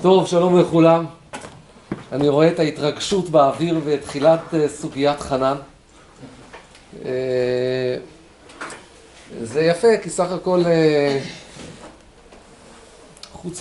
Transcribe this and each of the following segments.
טוב, שלום לכולם. אני רואה את ההתרגשות באוויר בתחילת סוגיית חנן. זה יפה, כי סך הכל, חוץ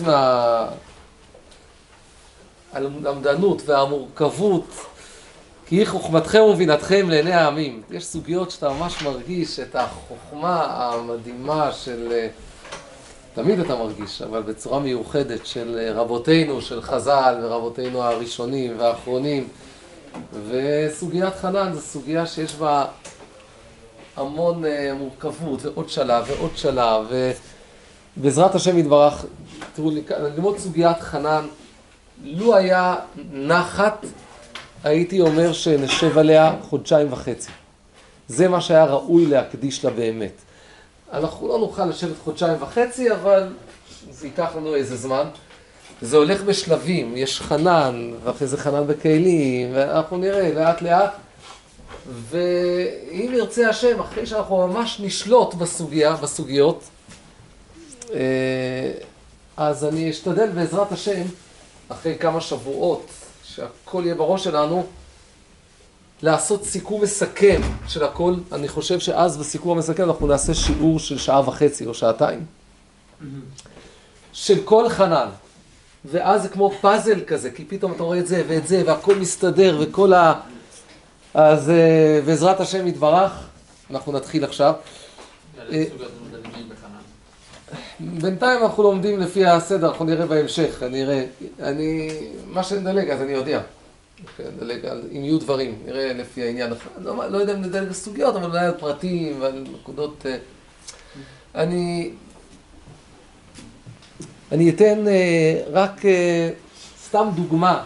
מהלמדנות והמורכבות, כי היא חוכמתכם ובינתכם לעיני העמים. יש סוגיות שאתה ממש מרגיש את החוכמה המדהימה של... תמיד אתה מרגיש, אבל בצורה מיוחדת של רבותינו, של חז"ל ורבותינו הראשונים והאחרונים. וסוגיית חנן זו סוגיה שיש בה המון מורכבות ועוד שלב ועוד שלב. ובעזרת השם יתברך, תראו לי, ללמוד סוגיית חנן, לו היה נחת, הייתי אומר שנשב עליה 1.5 חודשים. זה מה שהיה ראוי להקדיש לה באמת. אנחנו לא נוכל לשבת 1.5 חודשים, אבל זה ייקח לנו איזה זמן. זה הולך בשלבים, יש חנן, ואחרי זה חנן בכלים, ואנחנו נראה לאט לאט. ואם ירצה השם, אחרי שאנחנו ממש נשלוט בסוגיות, אז אני אשתדל בעזרת השם, אחרי כמה שבועות, שהכל יהיה בראש שלנו, לעשות סיכום מסכם של הכל. אני חושב שאז בסיכום המסכם אנחנו נעשה שיעור של 1.5 שעות או שעתיים של כל חנן, ואז זה כמו פאזל כזה, כי פתאום אתה רואה את זה ואת זה והכל מסתדר וכל אז בעזרת השם יתברך אנחנו נתחיל עכשיו. בינתיים אנחנו לומדים לפי הסדר, אנחנו נראה בהמשך. מה שנדלג אז אני יודע, נדלג אם יהיו דברים, נראה לפי העניין. לא יודע אם נדלג בסוגיות, אבל אולי על פרטים ועל נקודות. אני אתן רק סתם דוגמה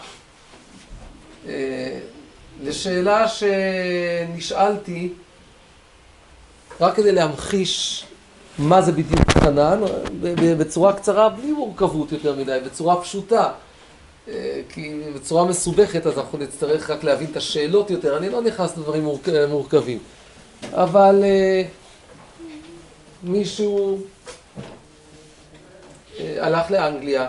לשאלה שנשאלתי, רק כדי להמחיש מה זה בדיוק חנן, בצורה קצרה, בלי מורכבות יותר מדי, בצורה פשוטה. כי בצורה מסובכת אז אנחנו נצטרך רק להבין את השאלות יותר. אני לא נכנס לדברים מורכבים. אבל מישהו הלך לאנגליה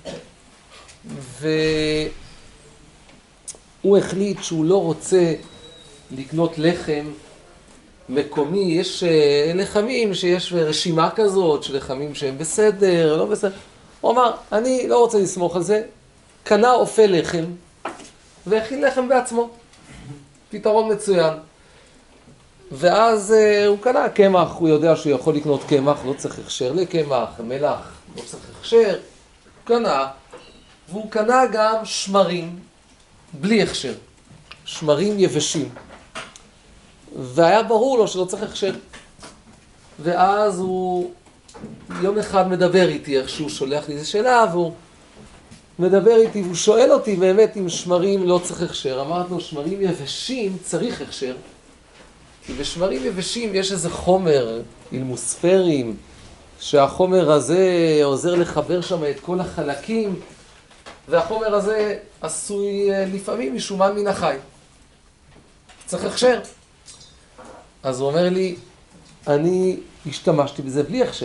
והוא החליט שהוא לא רוצה לקנות לחם מקומי. יש לחמים שיש רשימה כזאת של לחמים שהם בסדר, לא בסדר. הוא אמר, אני לא רוצה לסמוך על זה. קנה אופה לחם והכין לחם בעצמו. פתרון מצוין. ואז הוא קנה קמח, הוא יודע שהוא יכול לקנות קמח, לא צריך הכשר לקמח, מלח, לא צריך הכשר. הוא קנה, והוא קנה גם שמרים בלי הכשר, שמרים יבשים. והיה ברור לו שלא צריך הכשר. ואז הוא יום אחד מדבר איתי, איך שהוא שולח לי איזו שאלה, והוא מדבר איתי, והוא שואל אותי באמת אם שמרים לא צריך הכשר. אמרתי לו, שמרים יבשים צריך הכשר. כי בשמרים יבשים יש איזה חומר, אילמוספרים, שהחומר הזה עוזר לחבר שם את כל החלקים, והחומר הזה עשוי לפעמים משומן מן החי. צריך הכשר. אז הוא אומר לי, אני השתמשתי בזה בלי הכשר.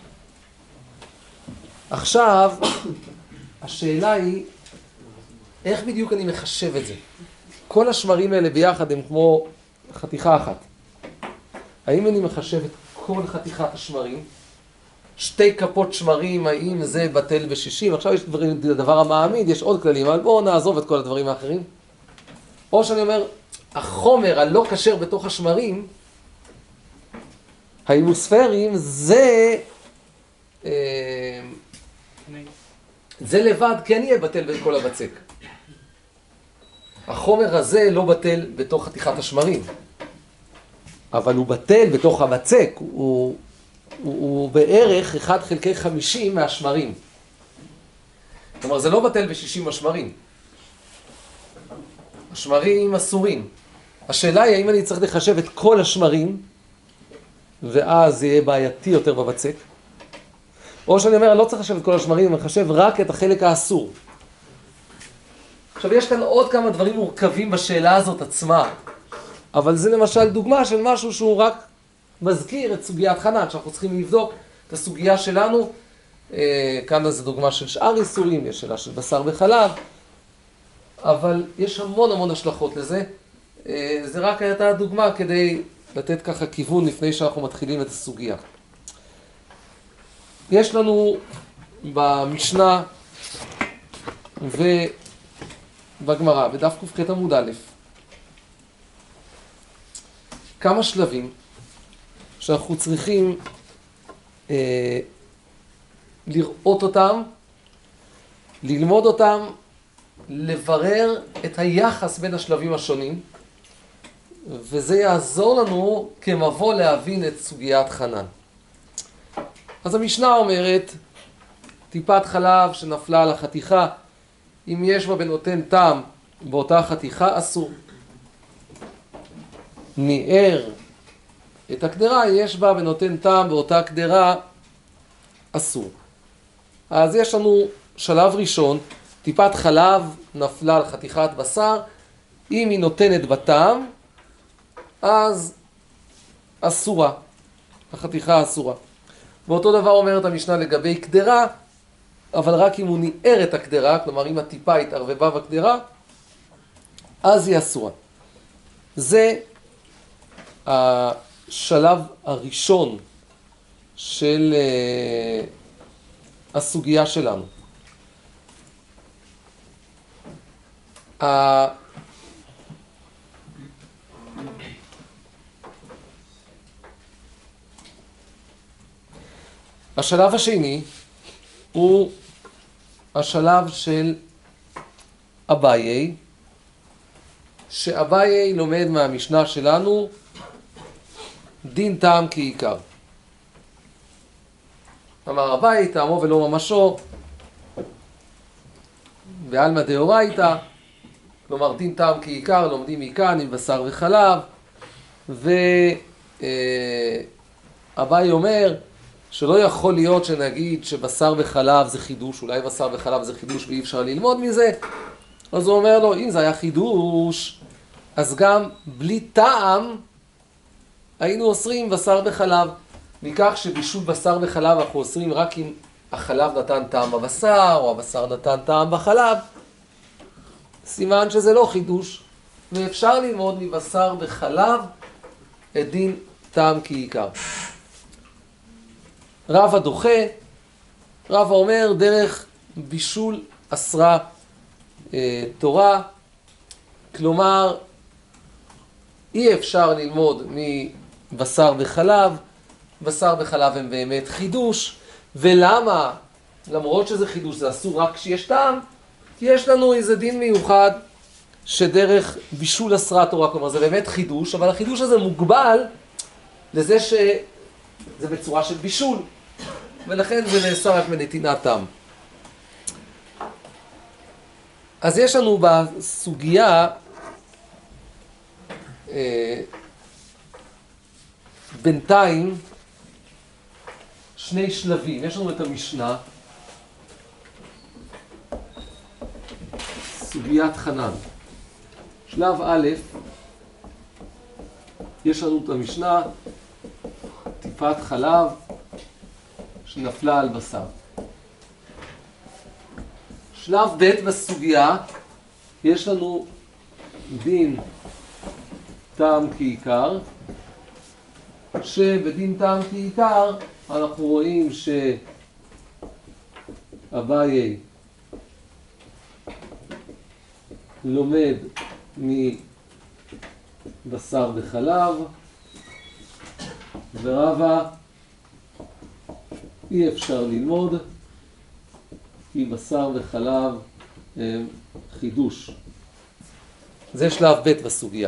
עכשיו, השאלה היא, איך בדיוק אני מחשב את זה? כל השמרים האלה ביחד הם כמו חתיכה אחת. האם אני מחשב את כל חתיכת השמרים? 2 כפות שמרים, האם זה בטל ב-60? עכשיו יש דבר המעמיד, יש עוד כללים, אבל בואו נעזוב את כל הדברים האחרים. או שאני אומר, החומר הלא כשר בתוך השמרים, האילוספרים, זה לבד כן יהיה בטל בכל הבצק. החומר הזה לא בטל בתוך חתיכת השמרים, אבל הוא בטל בתוך הבצק. הוא בערך 1/50 מהשמרים. כלומר, זה לא בטל ב-60 השמרים. השמרים אסורים. השאלה היא האם אני צריך לחשב את כל השמרים, ואז יהיה בעייתי יותר בבצק. או שאני אומר, אני לא צריך לחשב את כל השמרים, אני מחשב רק את החלק האסור. עכשיו, יש כאן עוד כמה דברים מורכבים בשאלה הזאת עצמה, אבל זה למשל דוגמה של משהו שהוא רק מזכיר את סוגיית חנן, שאנחנו צריכים לבדוק את הסוגיה שלנו כאן זו דוגמה של שאר איסורים, יש שאלה של בשר וחלב, אבל יש המון המון השלכות לזה. זה רק הייתה דוגמה כדי לתת ככה כיוון לפני שאנחנו מתחילים את הסוגיה. יש לנו במשנה ובגמרא, בדף ק"ח עמוד א', כמה שלבים שאנחנו צריכים לראות אותם, ללמוד אותם, לברר את היחס בין השלבים השונים, וזה יעזור לנו כמבוא להבין את סוגיית חנן. אז המשנה אומרת, טיפת חלב שנפלה על החתיכה, אם יש בה בנותן טעם באותה חתיכה, אסור. ניער את הקדרה, יש בה בנותן טעם באותה קדרה, אסור. אז יש לנו שלב ראשון, טיפת חלב נפלה על חתיכת בשר, אם היא נותנת בטעם, אז אסורה, החתיכה אסורה. ואותו דבר אומרת המשנה לגבי קדרה, אבל רק אם הוא ניער את הקדרה, כלומר אם הטיפה התערבבה בקדרה, אז היא אסורה. זה השלב הראשון של הסוגיה שלנו. השלב השני הוא השלב של אביי, שאביי לומד מהמשנה שלנו דין טעם כעיקר. אמר אביי, טעמו ולא ממשו, בעלמא דאורייתא, כלומר דין טעם כעיקר, לומדים מכאן עם בשר וחלב, ואביי אומר שלא יכול להיות שנגיד שבשר וחלב זה חידוש, אולי בשר וחלב זה חידוש ואי אפשר ללמוד מזה. אז הוא אומר לו, אם זה היה חידוש, אז גם בלי טעם היינו אוסרים בשר וחלב. מכך שבישול בשר וחלב אנחנו אוסרים רק אם החלב נתן טעם בבשר, או הבשר נתן טעם בחלב, סימן שזה לא חידוש, ואפשר ללמוד מבשר וחלב את דין טעם כעיקר. רבא דוחה, רבא אומר דרך בישול אסרה תורה, כלומר אי אפשר ללמוד מבשר וחלב, בשר וחלב הם באמת חידוש. ולמה? למרות שזה חידוש זה אסור רק כשיש טעם, כי יש לנו איזה דין מיוחד שדרך בישול אסרה תורה, כלומר זה באמת חידוש, אבל החידוש הזה מוגבל לזה שזה בצורה של בישול, ולכן זה נעשה רק מנתינת טעם. אז יש לנו בסוגיה בינתיים שני שלבים. יש לנו את המשנה, סוגיית חנן. שלב א', יש לנו את המשנה, טיפת חלב שנפלה על בשר. שלב ב' בסוגיה, יש לנו דין טעם כעיקר, שבדין טעם כעיקר אנחנו רואים שאביי לומד מבשר וחלב, ורבא אי אפשר ללמוד כי בשר וחלב הם חידוש. זה שלב ב' בסוגיה.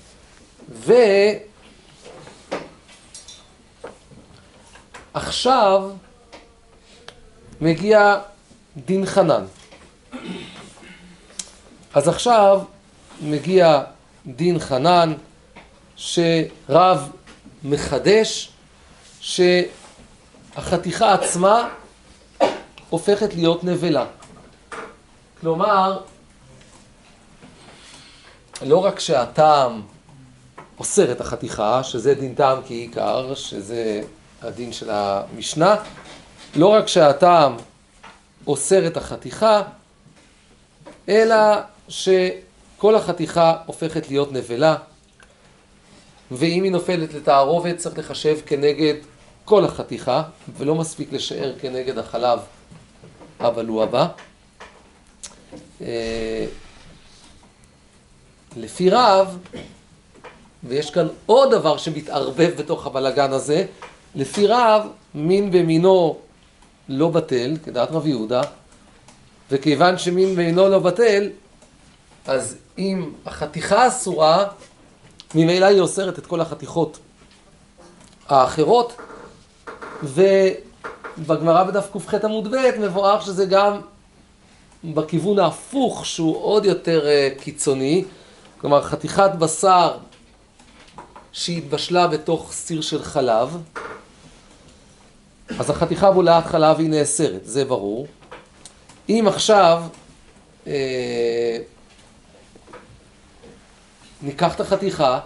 ועכשיו מגיע דין חנן. אז עכשיו מגיע דין חנן שרב מחדש שהחתיכה עצמה הופכת להיות נבלה. כלומר, לא רק שהטעם אוסר את החתיכה, שזה דין טעם כעיקר, שזה הדין של המשנה, לא רק שהטעם אוסר את החתיכה, אלא שכל החתיכה הופכת להיות נבלה, ואם היא נופלת לתערובת צריך לחשב כנגד כל החתיכה, ולא מספיק לשער כנגד החלב הבלוע הבא. לפי רב, ויש כאן עוד דבר שמתערבב בתוך הבלגן הזה, לפי רב, מין במינו לא בטל, כדעת רב יהודה, וכיוון שמין במינו לא בטל, אז אם החתיכה אסורה, ממילא היא אוסרת את כל החתיכות האחרות, ובגמרא בדף ק"ח עמוד ב' מבואר שזה גם בכיוון ההפוך, שהוא עוד יותר קיצוני, כלומר חתיכת בשר שהתבשלה בתוך סיר של חלב, אז החתיכה בולעת חלב היא נאסרת, זה ברור. אם עכשיו ניקח את החתיכה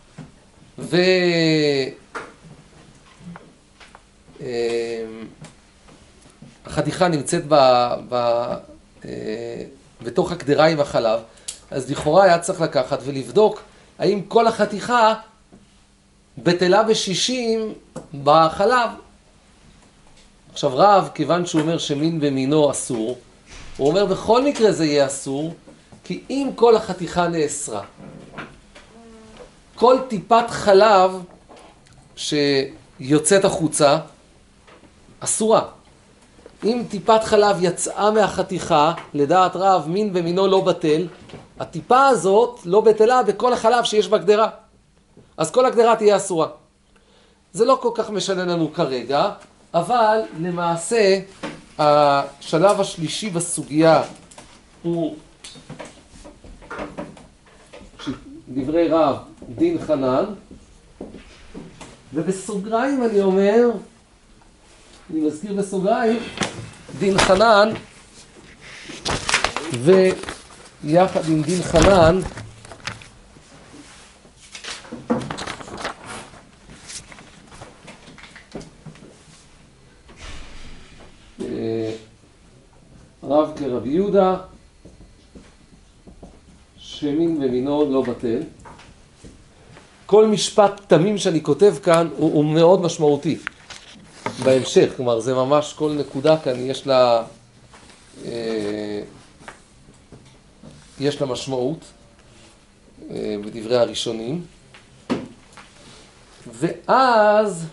החתיכה נמצאת בתוך הקדרה עם החלב, אז לכאורה היה צריך לקחת ולבדוק האם כל החתיכה בטלה ב-60 בחלב. עכשיו רב, כיוון שהוא אומר שמין במינו אסור, הוא אומר בכל מקרה זה יהיה אסור, כי אם כל החתיכה נאסרה, כל טיפת חלב שיוצאת החוצה אסורה. אם טיפת חלב יצאה מהחתיכה, לדעת רב, מין במינו לא בטל, הטיפה הזאת לא בטלה בכל החלב שיש בגדרה. אז כל הגדרה תהיה אסורה. זה לא כל כך משנה לנו כרגע, אבל למעשה השלב השלישי בסוגיה הוא דברי רב דין חנן, ובסוגריים אני אומר, אני מזכיר בסוגריים, דין חנן, ויחד עם דין חנן, רב כרבי יהודה, שמין במינו לא בטל. כל משפט תמים שאני כותב כאן הוא מאוד משמעותי בהמשך, כלומר זה ממש כל נקודה כאן יש לה משמעות בדברי הראשונים. ואז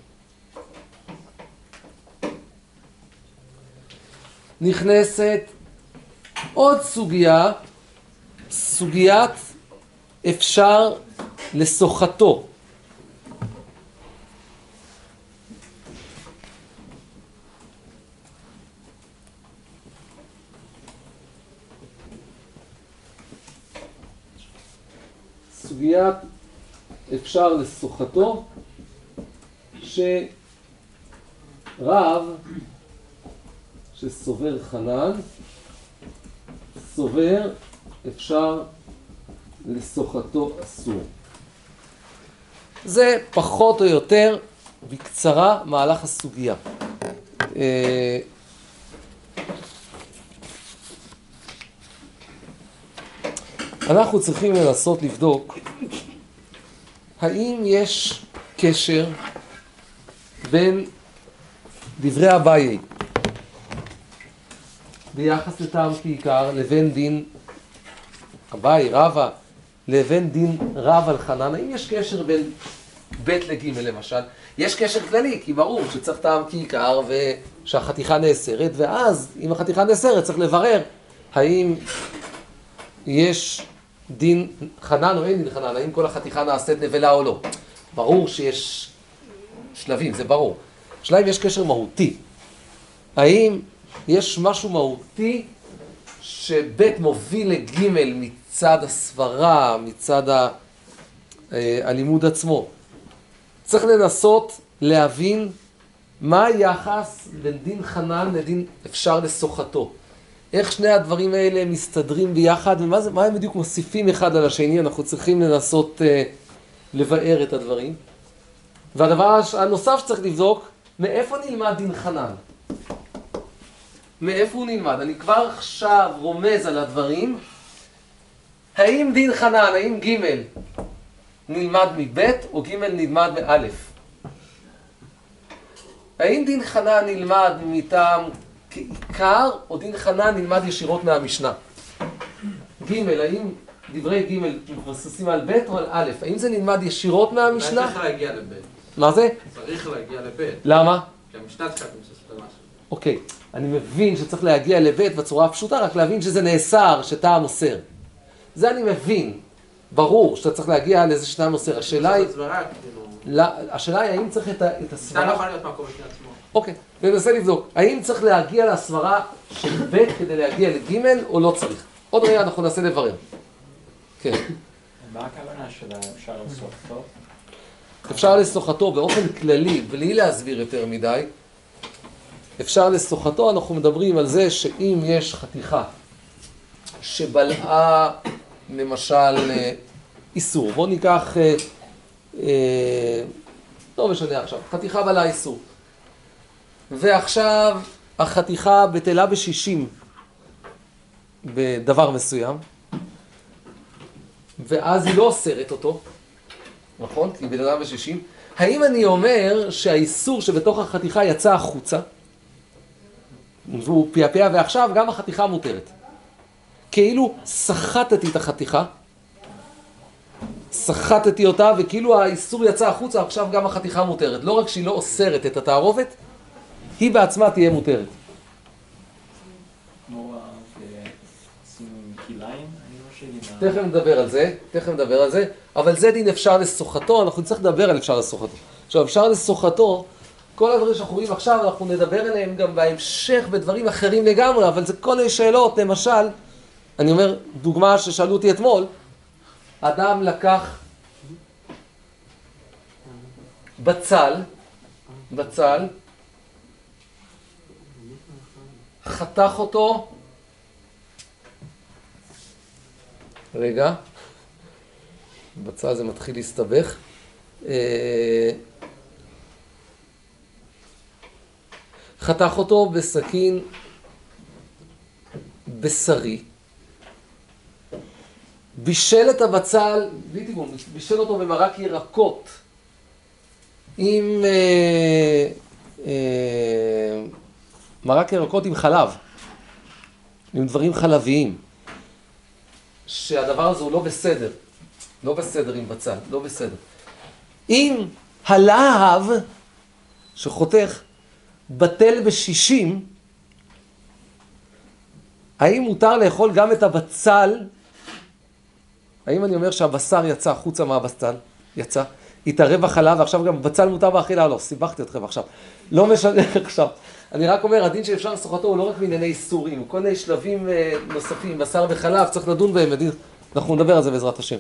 נכנסת עוד סוגיה, סוגיית אפשר לסוחתו. סוגיית אפשר לסוחתו, שרב שסובר חנן, סובר אפשר לסוחתו אסור. זה פחות או יותר בקצרה מהלך הסוגיה. אנחנו צריכים לנסות לבדוק האם יש קשר בין דברי אביי ביחס לטעם כעיקר לבין דין אביי, רבא, לבין דין רב על חנן. האם יש קשר בין ב' לג' למשל? יש קשר כללי, כי ברור שצריך טעם כעיקר ושהחתיכה נאסרת, ואז אם החתיכה נאסרת צריך לברר האם יש דין חנן או אין דין חנן, האם כל החתיכה נעשית נבלה או לא. ברור שיש שלבים, זה ברור. השאלה אם יש קשר מהותי. האם יש משהו מהותי שב' מוביל לג' מצד הסברה, מצד הלימוד עצמו. צריך לנסות להבין מה היחס בין דין חנן לדין אפשר לסוחתו. איך שני הדברים האלה מסתדרים ביחד, ומה הם בדיוק מוסיפים אחד על השני. אנחנו צריכים לנסות לבאר את הדברים. והדבר הנוסף שצריך לבדוק, מאיפה נלמד דין חנן? מאיפה הוא נלמד? אני כבר עכשיו רומז על הדברים. האם דין חנן, האם ג' נלמד מב' או ג' נלמד מא'? האם דין חנן נלמד מטעם כעיקר או דין חנן נלמד ישירות מהמשנה? ג', האם דברי ג' מבוססים על ב' או על א'? האם זה נלמד ישירות מהמשנה? צריך להגיע לב'. מה זה? צריך להגיע לב'. למה? כי המשנה צריכה מבוססת על משהו. אוקיי, אני מבין שצריך להגיע לב' בצורה פשוטה, רק להבין שזה נאסר, שטעם אוסר. זה אני מבין. ברור שאתה צריך להגיע לאיזה שטעם אוסר. השאלה היא... השאלה היא האם צריך את הסברה... אתה לא יכול להיות מקום בפני עצמו. אוקיי, ננסה לבדוק. האם צריך להגיע לסברה של ב' כדי להגיע לג' או לא צריך? עוד רגע אנחנו ננסה לברר. כן. מה הכוונה של אפשר לסוחתו? אפשר לסוחתו באופן כללי, בלי להסביר יותר מדי. אפשר לסוחתו, אנחנו מדברים על זה שאם יש חתיכה שבלעה למשל איסור. בואו ניקח, לא משנה עכשיו, חתיכה בלעה איסור. ועכשיו החתיכה בטלה ב-60 בדבר מסוים, ואז היא לא אוסרת אותו, נכון? כי היא בטלה ב-60. האם אני אומר שהאיסור שבתוך החתיכה יצא החוצה, והוא פייפיה ועכשיו גם החתיכה מותרת? כאילו סחטתי את החתיכה, סחטתי אותה וכאילו האיסור יצא החוצה, עכשיו גם החתיכה מותרת. לא רק שהיא לא אוסרת את התערובת, היא בעצמה תהיה מותרת. כמו סימון כיליים, תכף נדבר על זה, אבל זה דין אפשר לסוחתו, אנחנו נצטרך לדבר על אפשר לסוחתו. עכשיו, אפשר לסוחתו, כל הדברים שאנחנו רואים עכשיו, אנחנו נדבר עליהם גם בהמשך בדברים אחרים לגמרי, אבל זה כל מיני שאלות, למשל, אני אומר, דוגמה ששאלו אותי אתמול, אדם לקח בצל, חתך אותו, רגע, בצל זה מתחיל להסתבך, חתך אותו בסכין בשרי, בישל את הבצל, בישל אותו במרק ירקות עם מרק ירקות עם חלב, עם דברים חלביים, שהדבר הזה הוא לא בסדר עם בצל, לא בסדר. אם הלהב שחותך בטל ב-60, האם מותר לאכול גם את הבצל? האם אני אומר שהבשר יצא חוצה מהבצל? יצא. התערב החלב, ועכשיו גם בצל מותר באכילה? לא, סיבכתי אתכם עכשיו. לא משנה עכשיו. אני רק אומר, הדין שאפשר לסוחתו הוא לא רק מענייני איסורים, הוא כל מיני שלבים נוספים, בשר וחלב, צריך לדון בהם, אנחנו נדבר על זה בעזרת השם.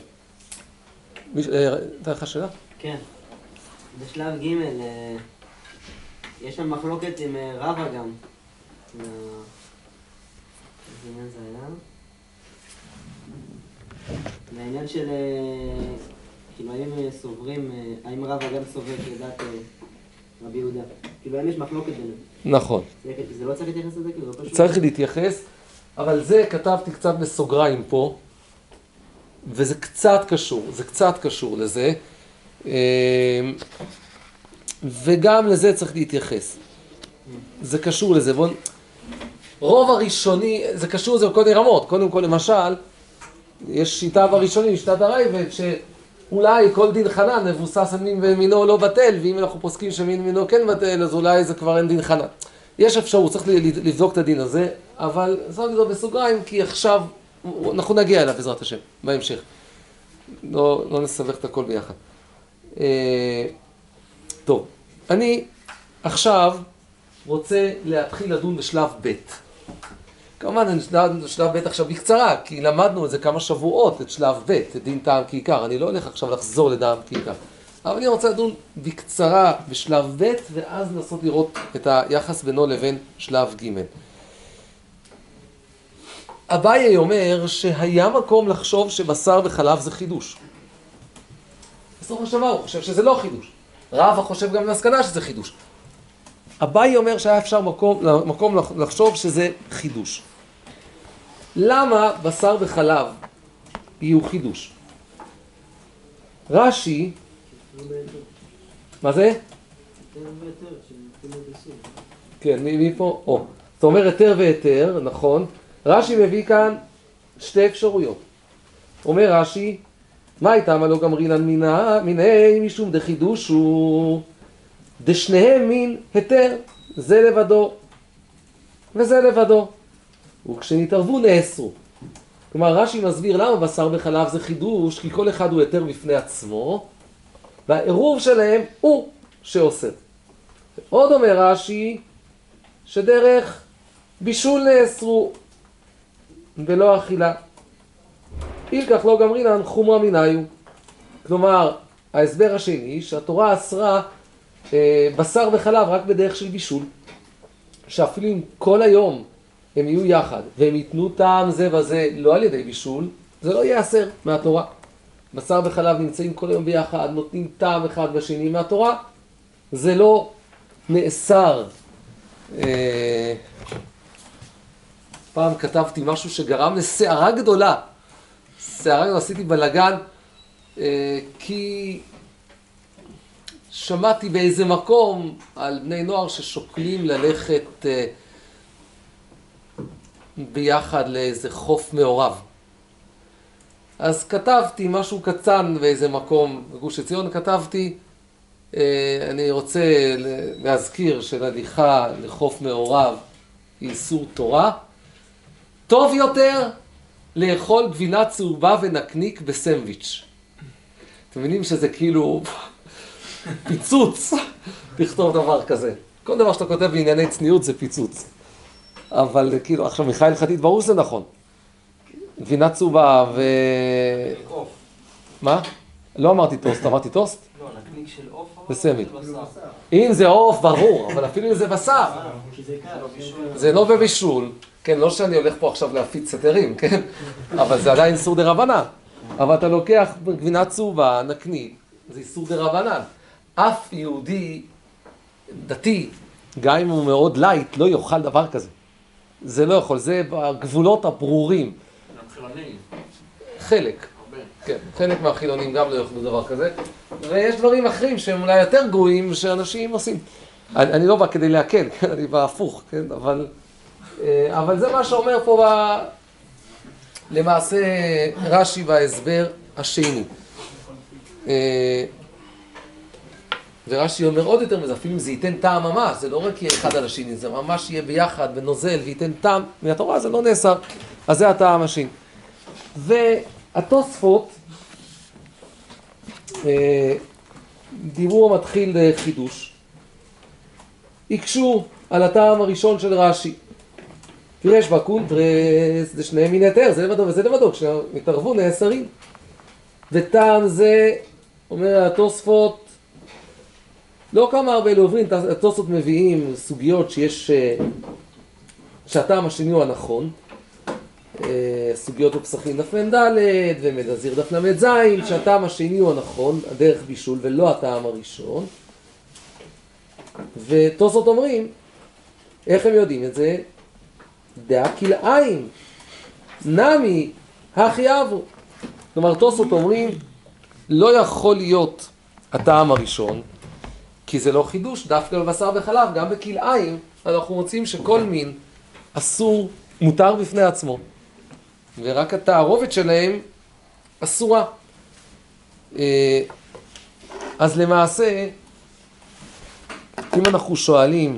אתה לך שאלה? כן. בשלב ג' יש שם מחלוקת עם רבא גם. איזה עניין זה היה? והעניין של, כאילו, האם סוברים, האם רבא גם סובר כדעת רבי יהודה? כאילו, האם יש מחלוקת ביניהם? נכון. זה לא צריך להתייחס לזה? כאילו, לא פשוט? צריך להתייחס, אבל זה כתבתי קצת בסוגריים פה, וזה קצת קשור לזה, וגם לזה צריך להתייחס. זה קשור לזה. רוב הראשוני, זה קשור לזה בכל מיני רמות. קודם כל, למשל, יש שיטה בראשונים, שיטת הרייבד, שאולי כל דין חנן מבוסס על מין ומינו לא בטל, ואם אנחנו פוסקים שמין ומינו כן בטל, אז אולי זה כבר אין דין חנן. יש אפשרות, צריך לבדוק את הדין הזה, אבל שמתי זאת בסוגריים, כי עכשיו אנחנו נגיע אליו בעזרת השם, בהמשך. לא נסבך את הכל ביחד. טוב, אני עכשיו רוצה להתחיל לדון בשלב ב'. כמובן, אני שלב ב' עכשיו בקצרה, כי למדנו את זה כמה שבועות, את שלב ב', את דין טעם כעיקר. אני לא הולך עכשיו לחזור לדעם כעיקר. אבל אני רוצה לדון בקצרה בשלב ב', ואז לנסות לראות את היחס בינו לבין שלב ג'. אביי אומר שהיה מקום לחשוב שבשר וחלב זה חידוש. בסוף השבוע הוא חושב שזה לא חידוש. רבא חושב גם למסקנה שזה חידוש. אביי אומר שהיה אפשר מקום לחשוב שזה חידוש. למה בשר וחלב יהיו חידוש? רש"י, מה זה? כן, מי פה? זאת אומרת, היתר והיתר, נכון. רש"י מביא כאן שתי אפשרויות. אומר רש"י, מה הייתה מה לא גמרינן מיני משום דחידוש הוא דשניהם מין היתר, זה לבדו וזה לבדו, וכשנתערבו נאסרו. כלומר רש"י מסביר למה בשר וחלב זה חידוש, כי כל אחד הוא היתר בפני עצמו והעירוב שלהם הוא שעושה. עוד אומר רש"י שדרך בישול נאסרו ולא אכילה. אילקח לא גמרינן חומרא מינהו. כלומר, ההסבר השני, שהתורה אסרה בשר וחלב רק בדרך של בישול, שאפילו אם כל היום הם יהיו יחד והם ייתנו טעם זה וזה לא על ידי בישול, זה לא יאסר מהתורה. בשר וחלב נמצאים כל היום ביחד, נותנים טעם אחד בשני מהתורה, זה לא נאסר. פעם כתבתי משהו שגרם לסערה גדולה. עשיתי בלגן, כי שמעתי באיזה מקום על בני נוער ששוקלים ללכת ביחד לאיזה חוף מעורב. אז כתבתי משהו קטן באיזה מקום בגוש עציון, כתבתי, אני רוצה להזכיר שלהליכה לחוף מעורב היא איסור תורה. טוב יותר לאכול גבינה צהובה ונקניק בסנדוויץ'. אתם מבינים שזה כאילו פיצוץ לכתוב דבר כזה. כל דבר שאתה כותב בענייני צניעות זה פיצוץ. אבל כאילו, עכשיו מיכאל הלכתית ברור שזה נכון. גבינה צהובה ו... עוף. מה? לא אמרתי טוסט, אמרתי טוסט? לא, נקניק של עוף. בסנדוויץ'. אם זה עוף, ברור, אבל אפילו אם זה בשר. זה לא בבישול. כן, לא שאני הולך פה עכשיו להפיץ סתרים, כן? אבל זה עדיין איסור דרבנן. אבל אתה לוקח גבינה צהובה, נקניק, זה איסור דרבנן. אף יהודי דתי, גם אם הוא מאוד לייט, לא יאכל דבר כזה. זה לא יכול, זה בגבולות הברורים. גם חילונים. חלק. הרבה. כן, חלק מהחילונים גם לא יאכלו דבר כזה. ויש דברים אחרים שהם אולי יותר גרועים שאנשים עושים. אני לא בא כדי להקל, כן? אני בא הפוך, כן? אבל זה מה שאומר פה למעשה רש"י בהסבר השני. ורש"י אומר עוד יותר מזה, אפילו אם זה ייתן טעם ממש, זה לא רק יהיה אחד על השני, זה ממש יהיה ביחד ונוזל וייתן טעם, מהתורה זה לא נאסר, אז זה הטעם השני. והתוספות, דיבור המתחיל לחידוש, יקשו על הטעם הראשון של רש"י. פירש בקונטרס, זה שניהם מן היתר, זה לבדו וזה לבדו, כשמתערבו נאסרים. וטעם זה, אומר התוספות, לא כמה הרבה לעוברים, התוספות מביאים סוגיות שיש, שהטעם השני הוא הנכון, סוגיות בפסחים דף מ"ד ומדזיר דף ל"ז, שהטעם השני הוא הנכון, הדרך בישול ולא הטעם הראשון. ותוספות אומרים, איך הם יודעים את זה? דעה כלאיים, נמי, הכי אבו. כלומר, תוספות אומרים, לא יכול להיות הטעם הראשון, כי זה לא חידוש, דווקא בבשר וחלב, גם בכלאיים, אנחנו מוצאים שכל מין אסור, מותר בפני עצמו. ורק התערובת שלהם אסורה. אז למעשה, אם אנחנו שואלים,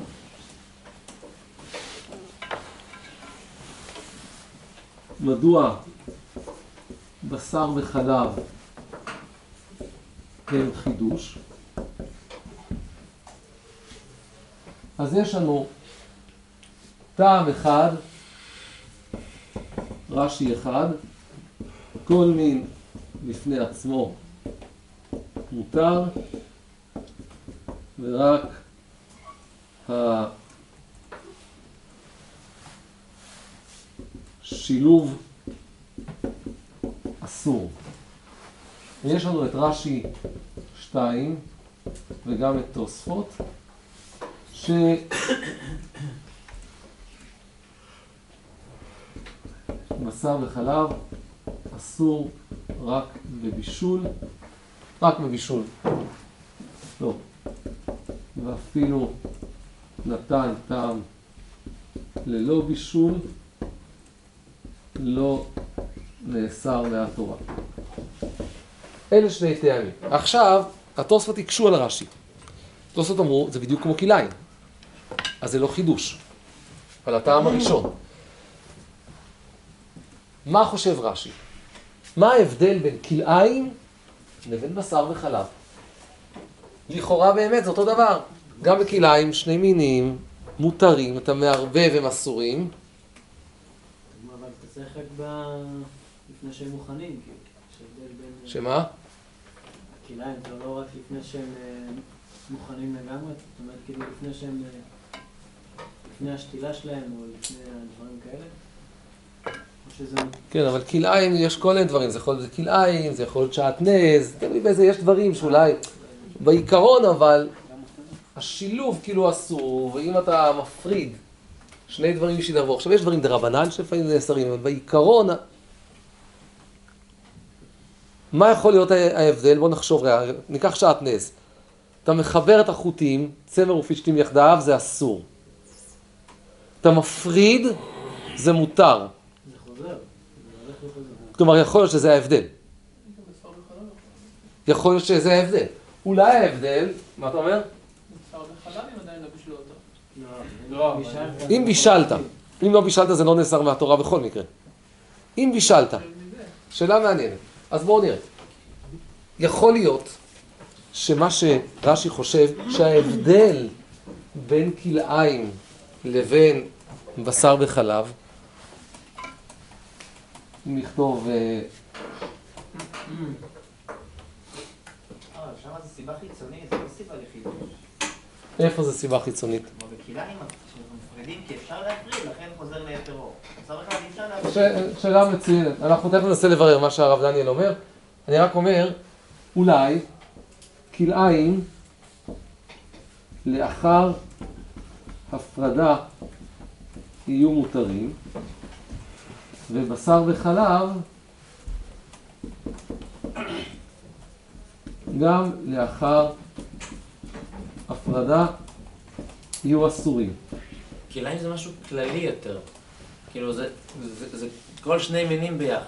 מדוע בשר וחלב הם חידוש? אז יש לנו טעם אחד, רש"י אחד, כל מין בפני עצמו מותר, ורק השילוב אסור. ויש לנו את רש"י 2 וגם את תוספות בשר וחלב אסור רק בבישול, רק בבישול, לא, ואפילו נתן טעם ללא בישול, לא נאסר מהתורה. אלה שני טעמים. עכשיו, התוספות יקשו על רש"י. התוספות אמרו, זה בדיוק כמו כלאיים. אז זה לא חידוש. על הטעם הראשון. מה חושב רש"י? מה ההבדל בין כלאיים לבין בשר וחלב? לכאורה באמת זה אותו דבר. גם בכלאיים שני מינים מותרים, אתה מערבב הם אסורים. אבל אתה צריך רק לפני שהם מוכנים, כאילו. יש הבדל בין... שמה? הכלאיים, זה לא רק לפני שהם מוכנים לגמרי, זאת אומרת, כאילו לפני שהם... לפני השתילה שלהם או לפני דברים כאלה? או שזה... כן, אבל כלאיים יש כל מיני דברים, זה יכול להיות כלאיים, זה יכול להיות שעטנז, תלוי באיזה, יש דברים שאולי בעיקרון, אבל השילוב כאילו אסור, ואם אתה מפריד שני דברים שידברו, עכשיו יש דברים דרבנן שלפעמים נאסרים, אבל בעיקרון, מה יכול להיות ההבדל? בוא נחשוב, ניקח שעטנז, אתה מחבר את החוטים, צמר ופשתים יחדיו, זה אסור. אתה מפריד, זה מותר. זה חוזר, זה הולך וחוזר. כלומר, יכול להיות שזה ההבדל. יכול להיות שזה ההבדל. אולי ההבדל, מה אתה אומר? בשר וחלב אם עדיין לא בישלו אותו. לא, אם בישלת, אם לא בישלת זה לא נאסר מהתורה בכל מקרה. אם בישלת, שאלה מעניינת. אז בואו נראה. יכול להיות שמה שרש"י חושב, שההבדל בין כלאיים לבין בשר וחלב, אם נכתוב... שם זה סיבה חיצונית, זה לא סיבה לחידוש. איפה זה סיבה חיצונית? כמו בכלאיים, כשאנחנו מפרידים, כי אפשר להפריד, לכן חוזר ליתר אור. בשר וחלב אי אפשר להפריד. שאלה מצוינת. אנחנו תכף ננסה לברר מה שהרב דניאל אומר. אני רק אומר, אולי כלאיים לאחר הפרדה יהיו מותרים, ובשר וחלב גם לאחר הפרדה יהיו אסורים. כלאיים זה משהו כללי יותר. כאילו זה כל שני מינים ביחד.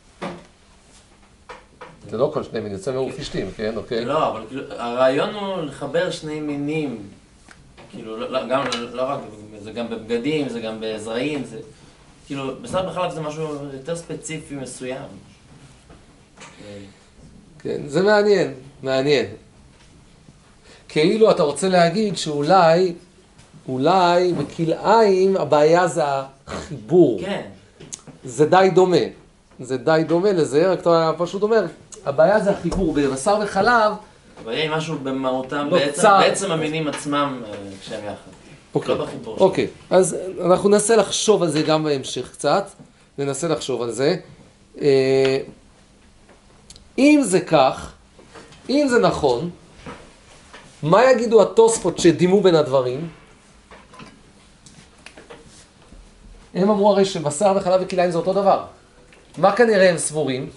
זה לא כל שני מינים, צמר ופשתים, כן? אוקיי. לא, אבל כאילו, הרעיון הוא לחבר שני מינים. כאילו, לא רק, זה גם בבגדים, זה גם בזרעים, זה... כאילו, בשר וחלב זה משהו יותר ספציפי מסוים. כן, זה מעניין, מעניין. כאילו אתה רוצה להגיד שאולי בכלאיים הבעיה זה החיבור. כן. זה די דומה. זה די דומה לזה, רק אתה פשוט אומר, הבעיה זה החיבור בבשר וחלב. הבעיה היא משהו במהותם, לא, בעצם המינים עצמם כשהם יחד. אוקיי. לא בחיבור. אוקיי, אז אנחנו ננסה לחשוב על זה גם בהמשך קצת. ננסה לחשוב על זה. אם זה כך, אם זה נכון, מה יגידו התוספות שדימו בין הדברים? הם אמרו הרי שבשר וחלב וכלאיים זה אותו דבר. מה כנראה הם סבורים?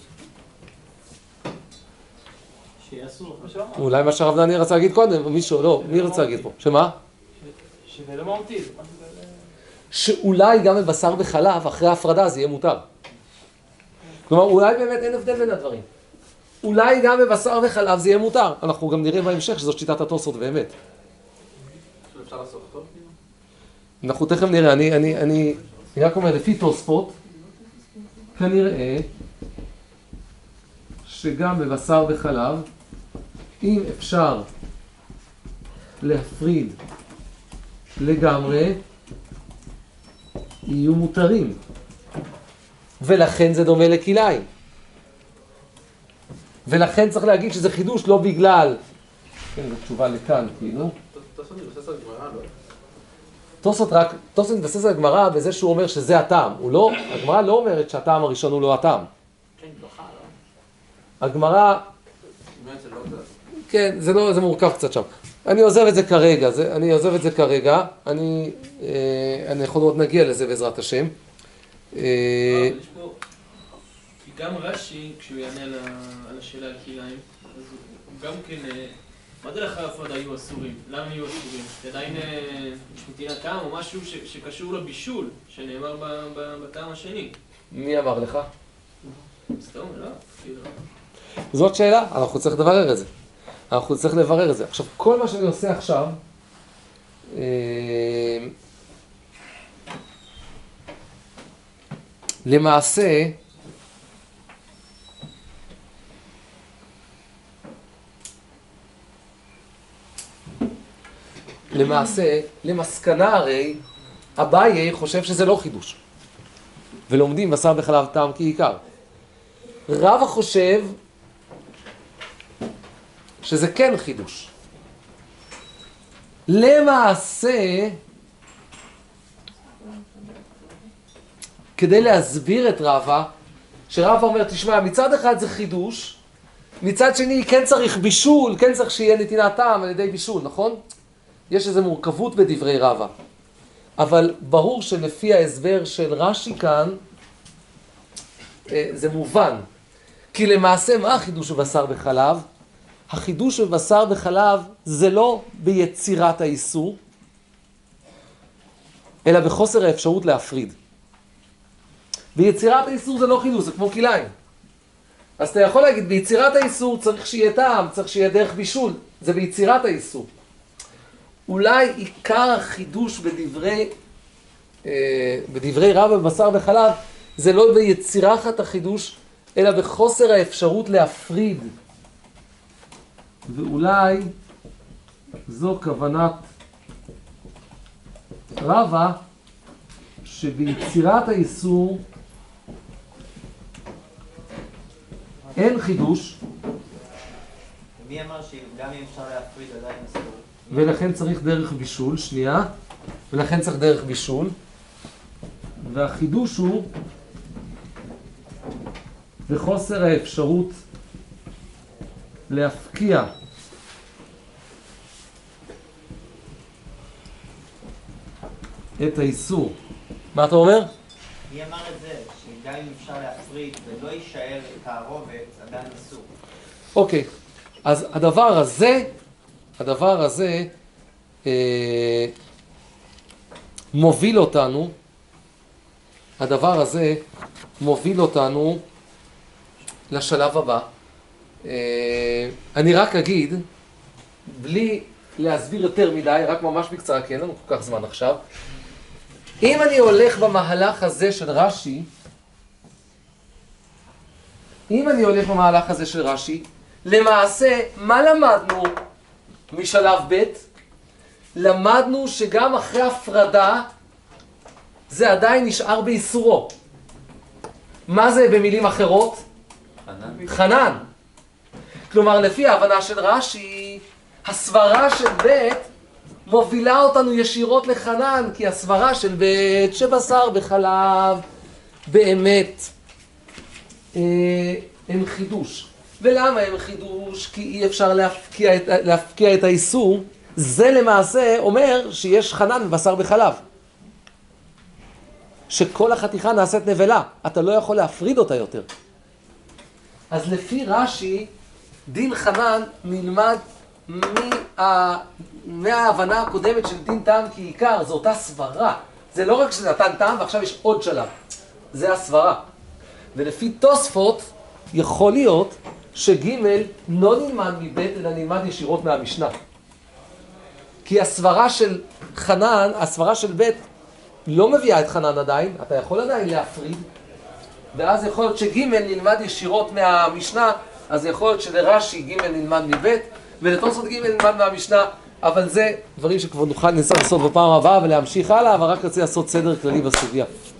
שיהיה אסור. אולי מה שהרב דניאל רצה להגיד קודם, מישהו, לא, מי רצה להגיד פה? שמה? שזה לא מהותי, זה משהו כזה... שאולי גם בבשר וחלב, אחרי ההפרדה זה יהיה מותר. כלומר, אולי באמת אין הבדל בין הדברים. אולי גם בבשר וחלב זה יהיה מותר. אנחנו גם נראה בהמשך שזו שיטת התוספות באמת. אפשר לעשות אותו? אנחנו תכף נראה, אני רק אומר, לפי תוספות, כנראה שגם בבשר וחלב, אם אפשר להפריד לגמרי, יהיו מותרים. ולכן זה דומה לכלאיים. ולכן צריך להגיד שזה חידוש לא בגלל... כן, זו תשובה לכאן, כאילו. תוספות מתבסס על גמרא, לא? תוספות מתבסס על הגמרא בזה שהוא אומר שזה הטעם. הגמרא לא אומרת שהטעם הראשון הוא לא הטעם. כן, ברכה, לא? הגמרא... באמת זה לא... כן, זה מורכב קצת שם. אני עוזב את זה כרגע, אני יכול עוד נגיע לזה בעזרת השם. יש פה, כי גם רש"י, כשהוא יענה על השאלה על כלאיים, אז הוא גם כן, מה זה לך הפרדה היו אסורים? למה היו אסורים? עדיין יש נתינת טעם או משהו שקשור לבישול, שנאמר בטעם השני. מי אמר לך? סתום, לא? זאת שאלה, אנחנו צריך לברר את זה. עכשיו, כל מה שאני עושה עכשיו, למעשה, למסקנה הרי, אביי חושב שזה לא חידוש. ולומדים בשר בחלב טעם כעיקר. רבא חושב שזה כן חידוש. למעשה, כדי להסביר את רבא, שרבא אומר, תשמע, מצד אחד זה חידוש, מצד שני כן צריך בישול, כן צריך שיהיה נתינת טעם על ידי בישול, נכון? יש איזו מורכבות בדברי רבא. אבל ברור שלפי ההסבר של רש"י כאן, זה מובן. כי למעשה, מה החידוש בבשר בחלב? החידוש בבשר בחלב זה לא ביצירת האיסור, אלא בחוסר האפשרות להפריד. ביצירת האיסור זה לא חידוש, זה כמו כלאיים. אז אתה יכול להגיד, ביצירת האיסור צריך שיהיה טעם, צריך שיהיה דרך בישול. זה ביצירת האיסור. אולי עיקר החידוש בדברי רבא בבשר בחלב, זה לא ביצירת החידוש, אלא בחוסר האפשרות להפריד. ואולי זו כוונת רבא, שביצירת האיסור אין חידוש. מי אמר שגם אם אפשר להפריד עדיין אסור? ולכן צריך דרך בישול, והחידוש הוא בחוסר האפשרות להפקיע את האיסור. מה אתה אומר? מי אמר את זה? שגם אם אפשר להפריד ולא יישאר תערובת, עדיין אסור. אוקיי, אז הדבר הזה מוביל אותנו לשלב הבא. אני רק אגיד, בלי להסביר יותר מדי, רק ממש בקצרה, כי אין לנו כל כך זמן עכשיו. אם אני הולך במהלך הזה של רש"י, למעשה, מה למדנו משלב ב'? למדנו שגם אחרי הפרדה, זה עדיין נשאר באיסורו. מה זה במילים אחרות? חנן. כלומר, לפי ההבנה של רש"י, הסברה של ב' מובילה אותנו ישירות לחנן, כי הסברה של ב' שבשר בחלב באמת הם חידוש. ולמה הם חידוש? כי אי אפשר להפקיע את האיסור. זה למעשה אומר שיש חנן בבשר בחלב. שכל החתיכה נעשית נבלה, אתה לא יכול להפריד אותה יותר. אז לפי רש"י, דין חנן נלמד מההבנה הקודמת של דין טעם כעיקר, זו אותה סברה. זה לא רק שזה נתן טעם ועכשיו יש עוד שלב. זה הסברה. ולפי תוספות, יכול להיות שג' לא נלמד מבית, אלא נלמד ישירות מהמשנה. כי הסברה של חנן, הסברה של בית, לא מביאה את חנן עדיין, אתה יכול עדיין להפריד, ואז יכול להיות שג' נלמד ישירות מהמשנה, אז יכול להיות שלרש"י ג' נלמד מבית, ולתוספות ג' נלמד מהמשנה, אבל זה דברים שכבר ננסה לעשות בפעם הבאה ולהמשיך הלאה, אבל רק רציתי לעשות סדר כללי בסוגיה.